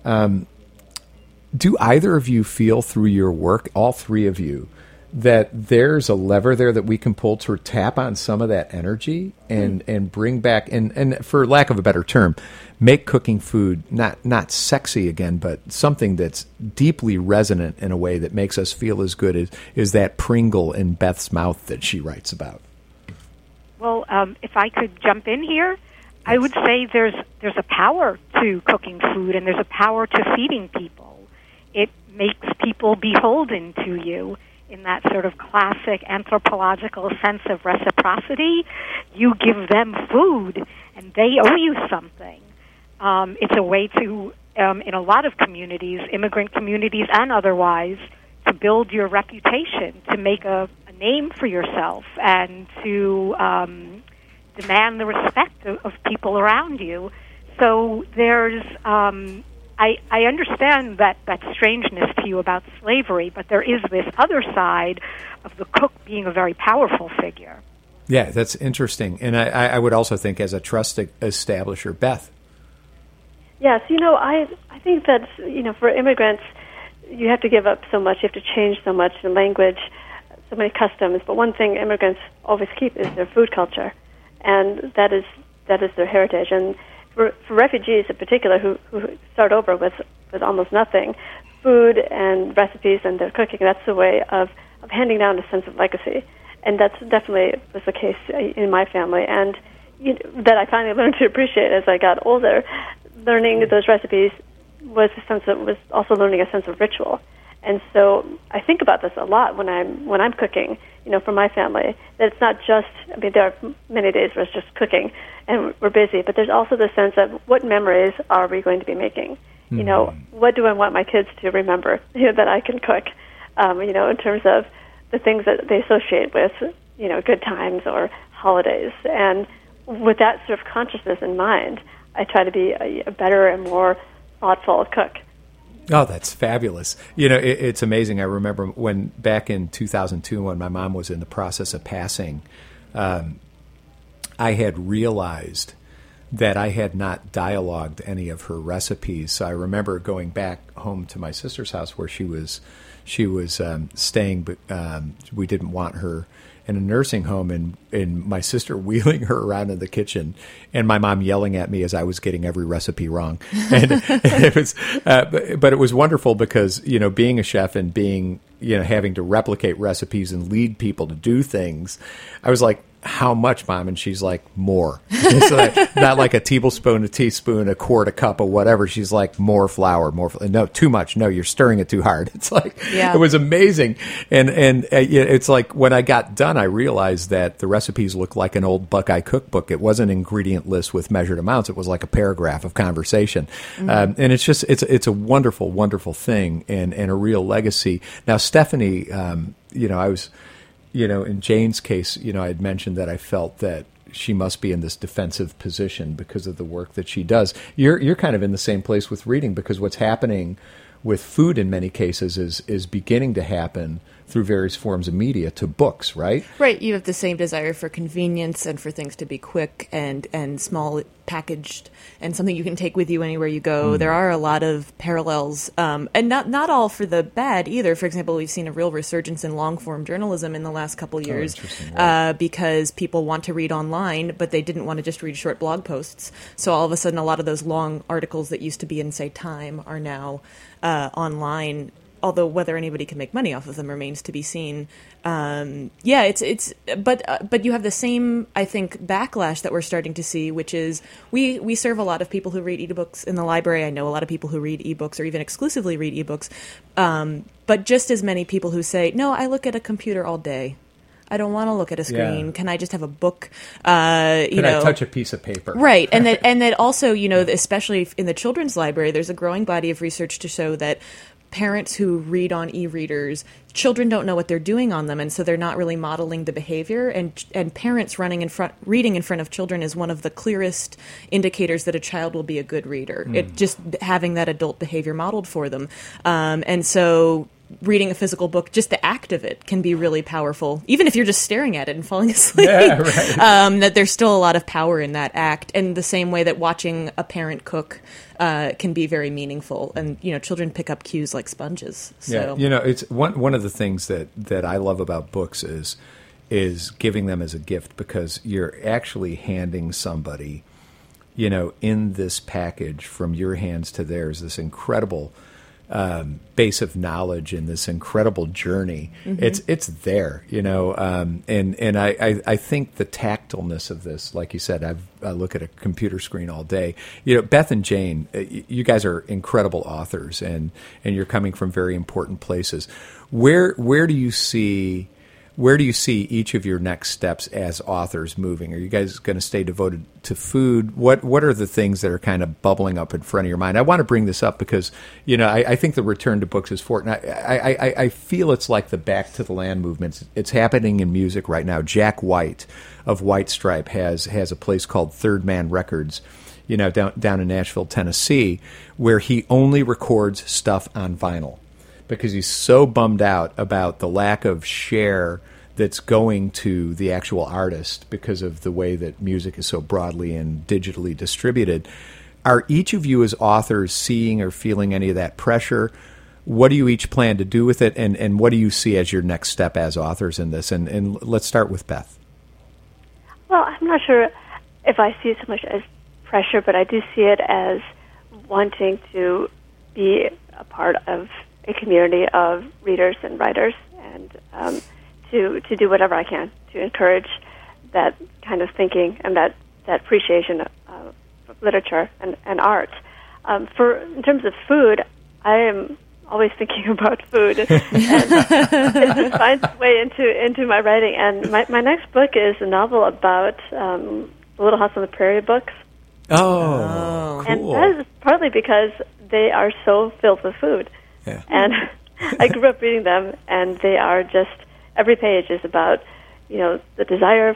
Do either of you feel through your work, all three of you, that there's a lever there that we can pull to tap on some of that energy and bring back, and for lack of a better term, make cooking food not sexy again, but something that's deeply resonant in a way that makes us feel as good as that Pringle in Beth's mouth that she writes about? Well, if I could jump in here, I would say there's a power to cooking food, and there's a power to feeding people. It makes people beholden to you in that sort of classic anthropological sense of reciprocity. You give them food, and they owe you something. It's a way to, in a lot of communities, immigrant communities and otherwise, to build your reputation, to make a name for yourself, and to demand the respect of people around you. So there's, I understand that strangeness to you about slavery, but there is this other side of the cook being a very powerful figure. Yeah, that's interesting. And I would also think as a trust establisher, Beth. Yes, I think that, for immigrants, you have to give up so much, you have to change so much, the language, so many customs. But one thing immigrants always keep is their food culture, and that is their heritage. And for refugees in particular who start over with almost nothing, food and recipes and their cooking, that's the way of handing down a sense of legacy. And that's definitely was the case in my family, and that I finally learned to appreciate as I got older. Learning those recipes was also learning a sense of ritual. And so I think about this a lot when I'm cooking, for my family, that it's not just, there are many days where it's just cooking and we're busy, but there's also the sense of what memories are we going to be making? Mm-hmm. What do I want my kids to remember, that I can cook, in terms of the things that they associate with, good times or holidays. And with that sort of consciousness in mind, I try to be a better and more thoughtful cook. Oh, that's fabulous. It's amazing. I remember when back in 2002, when my mom was in the process of passing, I had realized that I had not dialogued any of her recipes. So I remember going back home to my sister's house where she was staying, but we didn't want her in a nursing home, and my sister wheeling her around in the kitchen, and my mom yelling at me as I was getting every recipe wrong. And it was, but it was wonderful because being a chef and being having to replicate recipes and lead people to do things, I was like, how much, Mom? And she's like, more. So not like a tablespoon, a teaspoon, a quart, a cup, or whatever. She's like, more flour. No, too much. No, you're stirring it too hard. It's like, It was amazing. And it's like when I got done, I realized that the recipes looked like an old Buckeye cookbook. It wasn't an ingredient list with measured amounts. It was like a paragraph of conversation. Mm-hmm. And it's just, it's a wonderful, wonderful thing and a real legacy. Now, Stephanie, I was, in Jane's case, I had mentioned that I felt that she must be in this defensive position because of the work that she does. You're kind of in the same place with reading, because what's happening with food in many cases is beginning to happen through various forms of media to books, right? Right. You have the same desire for convenience and for things to be quick and small packaged and something you can take with you anywhere you go. There are a lot of parallels, and not all for the bad either. For example, we've seen a real resurgence in long-form journalism in the last couple years because people want to read online, but they didn't want to just read short blog posts. So all of a sudden, a lot of those long articles that used to be in, say, Time are now online. Although whether anybody can make money off of them remains to be seen. But you have the same, I think, backlash that we're starting to see, which is we serve a lot of people who read ebooks in the library. I know a lot of people who read ebooks or even exclusively read ebooks, but just as many people who say, no, I look at a computer all day. I don't want to look at a screen. Yeah. Can I just have a book? Can I touch a piece of paper? Right, and that also, especially in the children's library, there's a growing body of research to show that parents who read on e-readers, children don't know what they're doing on them, and so they're not really modeling the behavior. And parents reading in front of children is one of the clearest indicators that a child will be a good reader. It just having that adult behavior modeled for them, and so reading a physical book, just the act of it can be really powerful, even if you're just staring at it and falling asleep. Yeah, right. That there's still a lot of power in that act, and the same way that watching a parent cook can be very meaningful. And children pick up cues like sponges. So. Yeah, it's one of the things that I love about books is giving them as a gift, because you're actually handing somebody, in this package from your hands to theirs, this incredible base of knowledge and this incredible journey. Mm-hmm. It's there, and I think the tactileness of this, like you said, I look at a computer screen all day. Beth and Jane, you guys are incredible authors, and you're coming from very important places. Where do you see each of your next steps as authors moving? Are you guys going to stay devoted to food? What are the things that are kind of bubbling up in front of your mind? I want to bring this up because, I think the return to books is important. I feel it's like the Back to the Land movement. It's happening in music right now. Jack White of White Stripe has a place called Third Man Records, down in Nashville, Tennessee, where he only records stuff on vinyl, because he's so bummed out about the lack of share that's going to the actual artist because of the way that music is so broadly and digitally distributed. Are each of you as authors seeing or feeling any of that pressure? What do you each plan to do with it, and what do you see as your next step as authors in this? And let's start with Beth. Well, I'm not sure if I see it so much as pressure, but I do see it as wanting to be a part of a community of readers and writers, and to do whatever I can to encourage that kind of thinking and that appreciation of literature and art. In terms of food, I am always thinking about food, and it just finds its way into my writing. And my next book is a novel about the Little House on the Prairie books. Oh, cool. And that is partly because they are so filled with food. Yeah. And I grew up reading them, and they are just, every page is about, the desire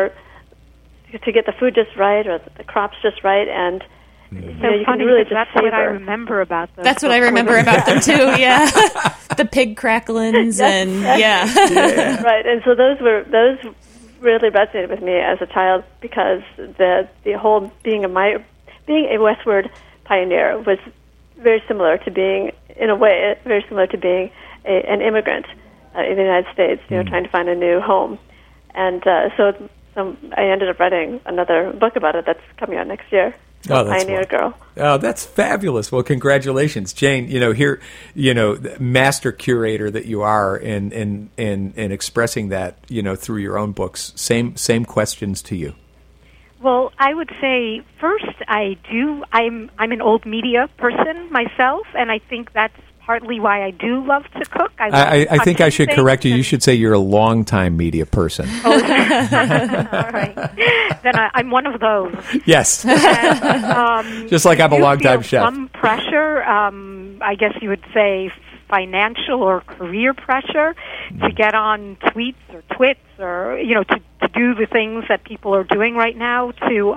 to get the food just right or the crops just right, and you can really just that's savor. What I remember about them. That's what I remember about them too. Yeah, the pig cracklins and yeah. Right. And so those really resonated with me as a child, because the whole being a westward pioneer was very similar to being, in a way, very similar to being an immigrant in the United States, trying to find a new home. And so I ended up writing another book about it that's coming out next year. Pioneer Girl. Oh, that's fabulous. Well, congratulations, Jane. Here, master curator that you are in expressing that, through your own books. Same questions to you. Well, I would say first I'm an old media person myself, and I think that's partly why I do love to cook. I think I should correct you. You should say you're a long-time media person. Oh, all right. Then I'm one of those. Yes. And, just like I'm a long-time chef. Some pressure, I guess you would say financial or career pressure to get on tweets or twits or, to do the things that people are doing right now to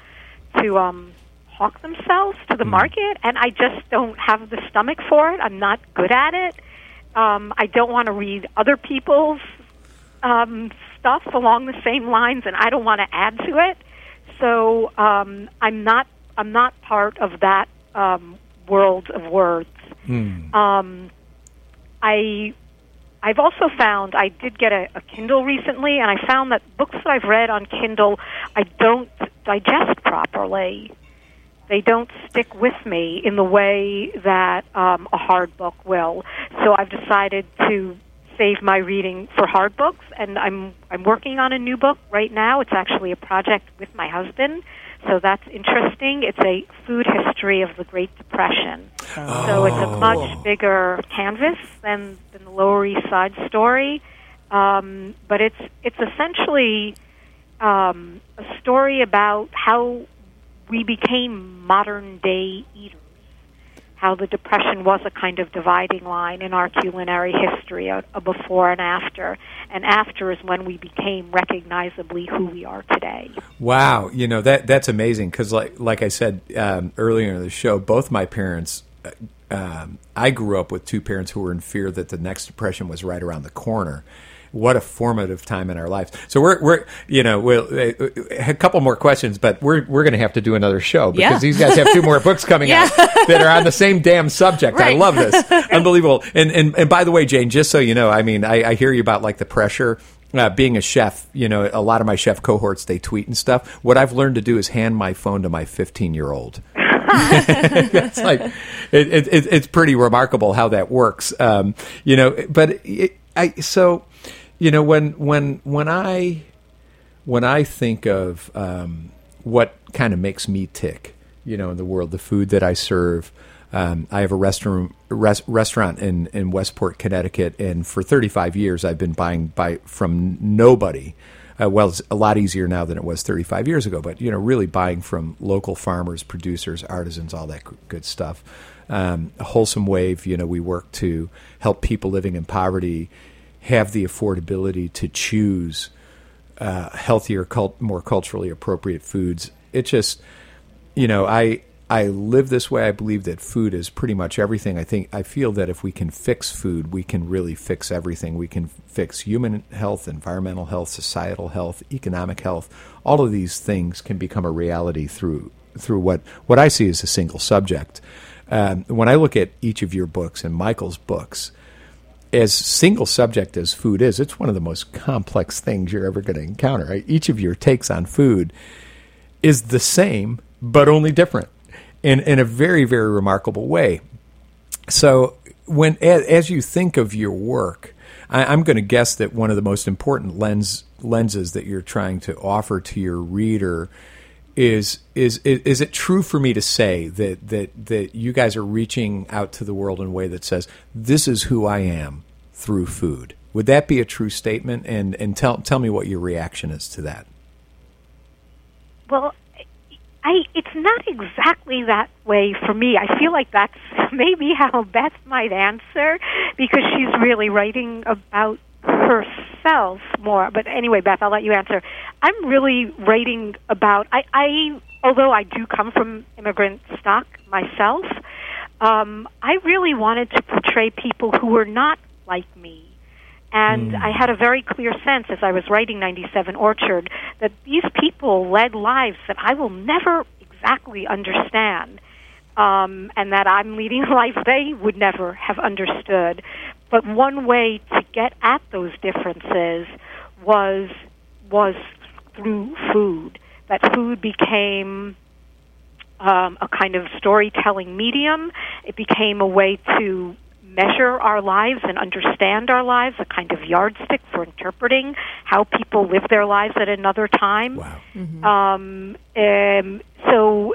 hawk themselves to the market, and I just don't have the stomach for it. I'm not good at it, I don't want to read other people's stuff along the same lines, and I don't want to add to it. So I'm not part of that world of words. I've also found, I did get a Kindle recently, and I found that books that I've read on Kindle, I don't digest properly. They don't stick with me in the way that a hard book will. So I've decided to save my reading for hard books, and I'm working on a new book right now. It's actually a project with my husband, so that's interesting. It's a food history of the Great Depression. So it's a much bigger canvas than the Lower East Side story, but it's essentially a story about how we became modern-day eaters, how the Depression was a kind of dividing line in our culinary history, a before and after is when we became recognizably who we are today. Wow, that's amazing, because like I said earlier in the show, both my parents, I grew up with two parents who were in fear that the next Depression was right around the corner. What a formative time in our lives. So we'll a couple more questions, but we're going to have to do another show because these guys have two more books coming out that are on the same damn subject. Right. I love this. Unbelievable. And by the way, Jane, just so you know, I mean, I hear you about like the pressure. Being a chef, a lot of my chef cohorts, they tweet and stuff. What I've learned to do is hand my phone to my 15-year-old. It's like it's pretty remarkable how that works. When I think of what kind of makes me tick, in the world, the food that I serve. I have a restaurant in Westport, Connecticut, and for 35 years I've been buying from nobody. It's a lot easier now than it was 35 years ago, but really buying from local farmers, producers, artisans, all that good stuff. A Wholesome Wave, we work to help people living in poverty have the affordability to choose healthier, more culturally appropriate foods. It just, I live this way. I believe that food is pretty much everything. I feel that if we can fix food, we can really fix everything. We can fix human health, environmental health, societal health, economic health. All of these things can become a reality through what I see as a single subject. When I look at each of your books and Michael's books, as single subject as food is, it's one of the most complex things you're ever going to encounter. Right? Each of your takes on food is the same, but only different in a very, very remarkable way. So as you think of your work, I'm going to guess that one of the most important lenses that you're trying to offer to your reader is it true for me to say that you guys are reaching out to the world in a way that says, this is who I am through food? Would that be a true statement? And tell me what your reaction is to that. Well, it's not exactly that way for me. I feel like that's maybe how Beth might answer, because she's really writing about herself more. But anyway, Beth, I'll let you answer. I'm really writing about, although I do come from immigrant stock myself, I really wanted to portray people who were not like me. And I had a very clear sense as I was writing 97 Orchard that these people led lives that I will never exactly understand, and that I'm leading a life they would never have understood. But one way to get at those differences was through food. That food became a kind of storytelling medium. It became a way to measure our lives and understand our lives, a kind of yardstick for interpreting how people live their lives at another time. Wow. Mm-hmm. So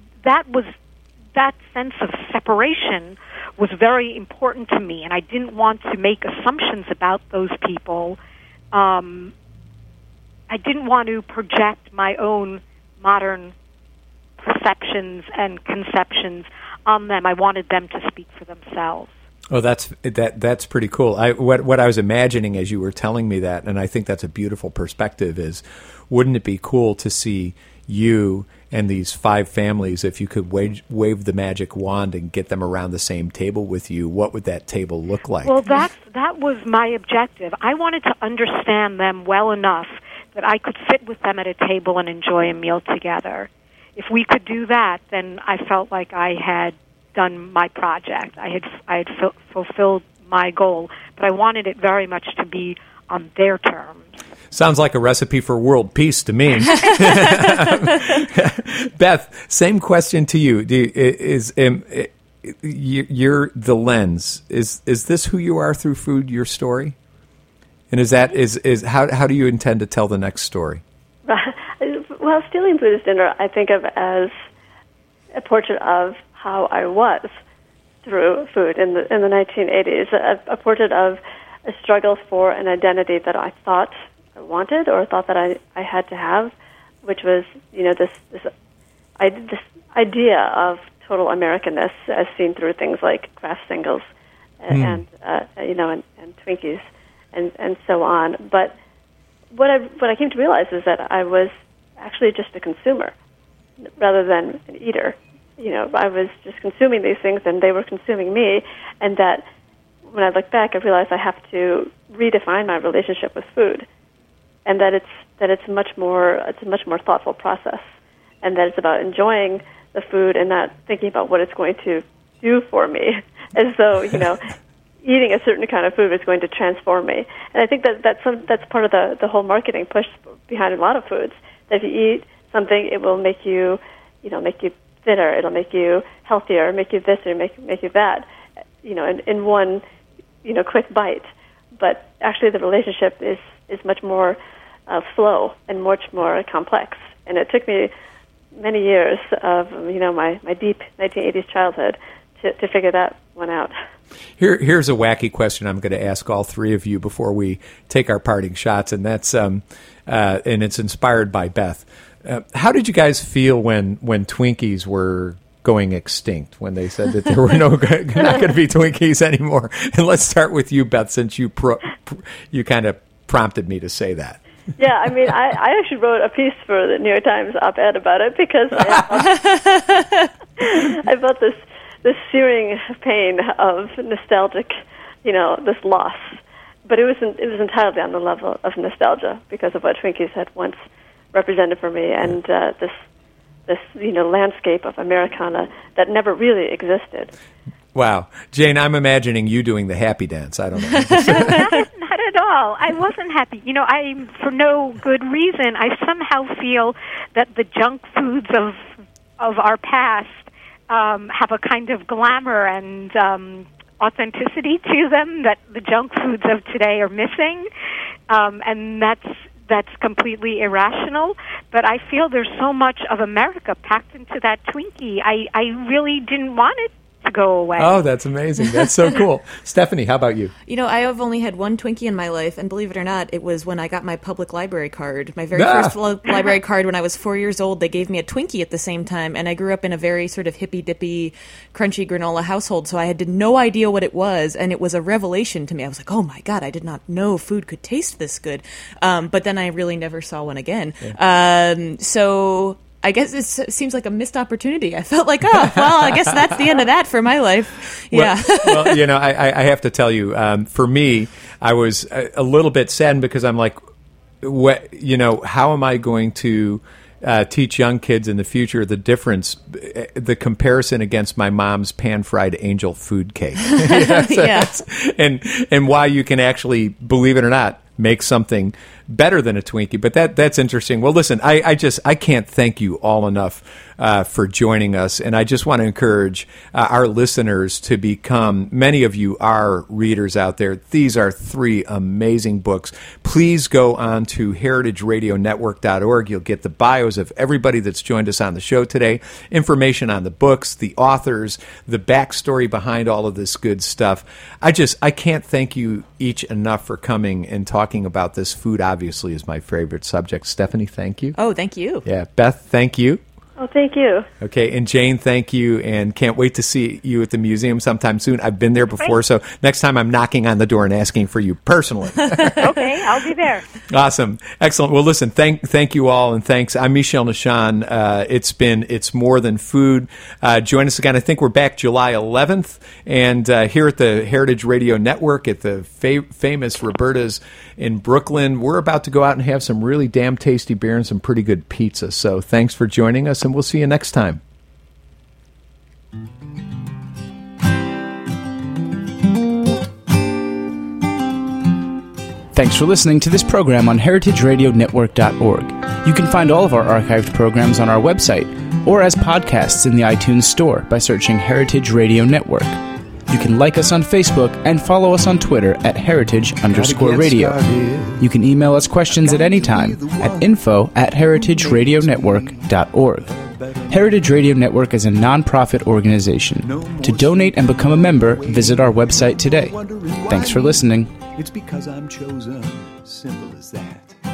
that sense of separation was very important to me, and I didn't want to make assumptions about those people. I didn't want to project my own modern perceptions and conceptions on them. I wanted them to speak for themselves. Oh, that's pretty cool. What I was imagining as you were telling me that, and I think that's a beautiful perspective, is wouldn't it be cool to see you and these 5 families, if you could wave the magic wand and get them around the same table with you, what would that table look like? Well, that was my objective. I wanted to understand them well enough that I could sit with them at a table and enjoy a meal together. If we could do that, then I felt like I had done my project. I had fulfilled my goal, but I wanted it very much to be on their terms. Sounds like a recipe for world peace to me. Beth, same question to you. You're the lens. Is this who you are through food? Your story, and how do you intend to tell the next story? Well, Stealing Buddha's Dinner, I think of as a portrait of how I was through food in the 1980s. A portrait of a struggle for an identity that I thought I wanted or thought that I had to have, which was this idea of total Americanness as seen through things like Kraft singles and Twinkies and so on. But what I came to realize is that I was actually just a consumer rather than an eater. I was just consuming these things and they were consuming me, and that when I look back, I realized I have to redefine my relationship with food, and that it's a much more thoughtful process, and that it's about enjoying the food and not thinking about what it's going to do for me, as though eating a certain kind of food is going to transform me. And I think that's part of the whole marketing push behind a lot of foods. That if you eat something, it will make you thinner. It'll make you healthier, make you this or make you that. In one quick bite. But actually, the relationship is much more slow and much more complex. And it took me many years of my deep 1980s childhood to figure that one out. Here's a wacky question I'm going to ask all 3 of you before we take our parting shots, and that's and it's inspired by Beth. How did you guys feel when Twinkies were going extinct, when they said that there were not going to be Twinkies anymore? And let's start with you, Beth, since you kind of prompted me to say that. Yeah, I mean, I actually wrote a piece for the New York Times op-ed about it because I felt this searing pain of nostalgic, this loss. But it was entirely on the level of nostalgia because of what Twinkies had once represented for me, and this landscape of Americana that never really existed. Wow. Jane, I'm imagining you doing the happy dance. I don't know. Not at all. I wasn't happy. I, for no good reason, I somehow feel that the junk foods of our past have a kind of glamour and authenticity to them that the junk foods of today are missing, and that's completely irrational. But I feel there's so much of America packed into that Twinkie. I really didn't want it to go away. Oh, that's amazing. That's so cool. Stephanie, how about you? I have only had one Twinkie in my life, and believe it or not, it was when I got my public library card. My very first library card when I was 4 years old, they gave me a Twinkie at the same time, and I grew up in a very sort of hippy-dippy, crunchy granola household, so I had no idea what it was, and it was a revelation to me. I was like, oh my God, I did not know food could taste this good. But then I really never saw one again. Yeah. So I guess it seems like a missed opportunity. I felt like, I guess that's the end of that for my life. Yeah. Well, I have to tell you, for me, I was a little bit saddened because I'm like, how am I going to teach young kids in the future the difference, the comparison against my mom's pan-fried angel food cake? And why you can actually, believe it or not, make something better than a Twinkie. But that's interesting. Well, listen, I can't thank you all enough for joining us, and I just want to encourage our listeners to become, many of you are readers out there. These are 3 amazing books. Please go on to heritageradionetwork.org. You'll get the bios of everybody that's joined us on the show today, information on the books, the authors, the backstory behind all of this good stuff. I can't thank you each enough for coming and talking about this. Food obviously is my favorite subject. Stephanie, thank you. Oh, thank you. Yeah. Beth, thank you. Oh, thank you. Okay, and Jane, thank you, and can't wait to see you at the museum sometime soon. I've been there before, so next time I'm knocking on the door and asking for you personally. Okay, I'll be there. Awesome. Excellent. Well, listen, thank you all, and thanks. I'm Michel Nishan. It's More Than Food. Join us again. I think we're back July 11th, and here at the Heritage Radio Network at the famous Roberta's in Brooklyn, we're about to go out and have some really damn tasty beer and some pretty good pizza. So thanks for joining us, and we'll see you next time. Thanks for listening to this program on heritageradionetwork.org. You can find all of our archived programs on our website or as podcasts in the iTunes Store by searching Heritage Radio Network. You can like us on Facebook and follow us on Twitter at heritage_radio. You can email us questions at any time at info@heritageradionetwork.org. Heritage Radio Network is a non-profit organization. To donate and become a member, visit our website today. Thanks for listening. It's because I'm chosen. Simple as that.